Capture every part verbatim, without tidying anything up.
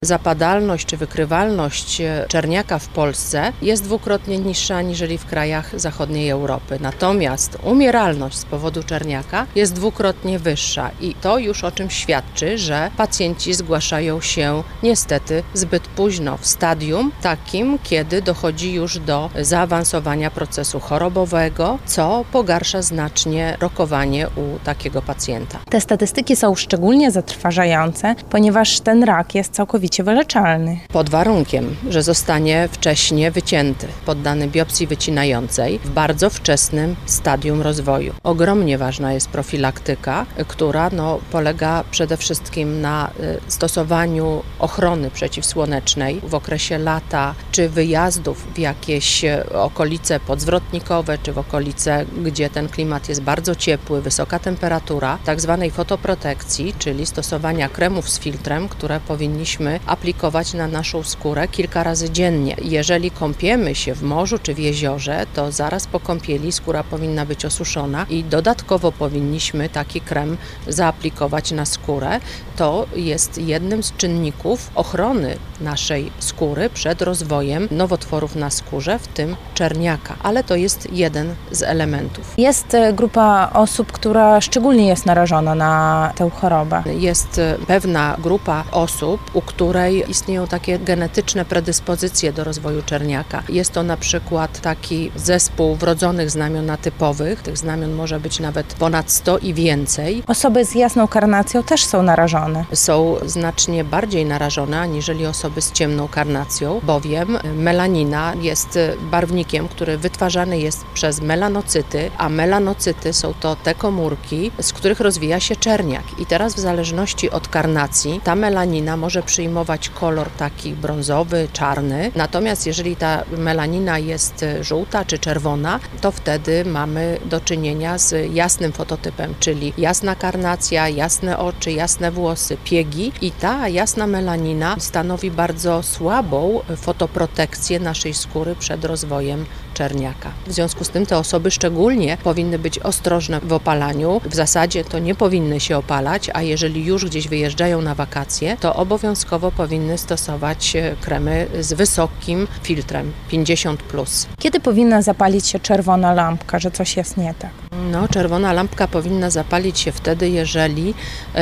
Zapadalność czy wykrywalność czerniaka w Polsce jest dwukrotnie niższa aniżeli w krajach zachodniej Europy. Natomiast umieralność z powodu czerniaka jest dwukrotnie wyższa i to już o czym świadczy, że pacjenci zgłaszają się niestety zbyt późno w stadium takim, kiedy dochodzi już do zaawansowania procesu chorobowego, co pogarsza znacznie rokowanie u takiego pacjenta. Te statystyki są szczególnie zatrważające, ponieważ ten rak jest całkowicie wyleczalny. Pod warunkiem, że zostanie wcześnie wycięty, poddany biopsji wycinającej w bardzo wczesnym stadium rozwoju. Ogromnie ważna jest profilaktyka, która no, polega przede wszystkim na stosowaniu ochrony przeciwsłonecznej w okresie lata, czy wyjazdów w jakieś okolice podzwrotnikowe, czy w okolice, gdzie ten klimat jest bardzo ciepły, wysoka temperatura, tak zwanej fotoprotekcji, czyli stosowania kremów z filtrem, które powinniśmy aplikować na naszą skórę kilka razy dziennie. Jeżeli kąpiemy się w morzu czy w jeziorze, to zaraz po kąpieli skóra powinna być osuszona i dodatkowo powinniśmy taki krem zaaplikować na skórę. To jest jednym z czynników ochrony naszej skóry przed rozwojem nowotworów na skórze, w tym czerniaka, ale to jest jeden z elementów. Jest grupa osób, która szczególnie jest narażona na tę chorobę. Jest pewna grupa osób, u której istnieją takie genetyczne predyspozycje do rozwoju czerniaka. Jest to na przykład taki zespół wrodzonych znamion atypowych. Tych znamion może być nawet ponad sto i więcej. Osoby z jasną karnacją też są narażone. Są znacznie bardziej narażone aniżeli osoby z ciemną karnacją, bowiem melanina jest barwnikiem, który wytwarzany jest przez melanocyty, a melanocyty są to te komórki, z których rozwija się czerniak. I teraz w zależności od karnacji ta melanina może przyjmować kolor taki brązowy, czarny. Natomiast jeżeli ta melanina jest żółta czy czerwona, to wtedy mamy do czynienia z jasnym fototypem, czyli jasna karnacja, jasne oczy, jasne włosy, piegi i ta jasna melanina stanowi bardzo słabą fotoprotekcję naszej skóry przed rozwojem czerniaka. W związku z tym te osoby szczególnie powinny być ostrożne w opalaniu. W zasadzie to nie powinny się opalać, a jeżeli już gdzieś wyjeżdżają na wakacje, to obowiązkowo powinny stosować kremy z wysokim filtrem pięćdziesiąt plus. Kiedy powinna zapalić się czerwona lampka, że coś jest nie tak? No, czerwona lampka powinna zapalić się wtedy, jeżeli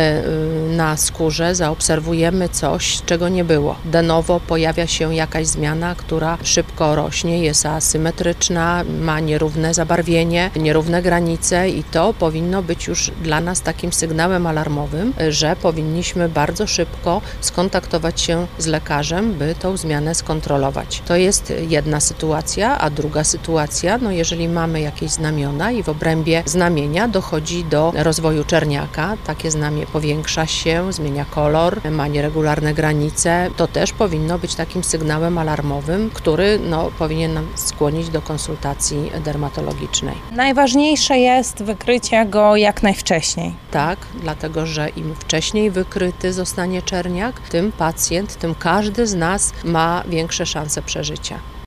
na skórze zaobserwujemy coś, czego nie było. De novo pojawia się jakaś zmiana, która szybko rośnie, jest asymetryczna, ma nierówne zabarwienie, nierówne granice i to powinno być już dla nas takim sygnałem alarmowym, że powinniśmy bardzo szybko skontaktować się z lekarzem, by tą zmianę skontrolować. To jest jedna sytuacja, a druga sytuacja, no jeżeli mamy jakieś znamiona i w obrębie znamienia dochodzi do rozwoju czerniaka, takie znamie powiększa się, zmienia kolor, ma nieregularne granice, to też powinno być takim sygnałem alarmowym, który no, powinien nam skłonić do konsultacji dermatologicznej. Najważniejsze jest wykrycie go jak najwcześniej. Tak, dlatego że im wcześniej wykryty zostanie czerniak, tym pacjent, tym każdy z nas ma większe szanse przeżycia.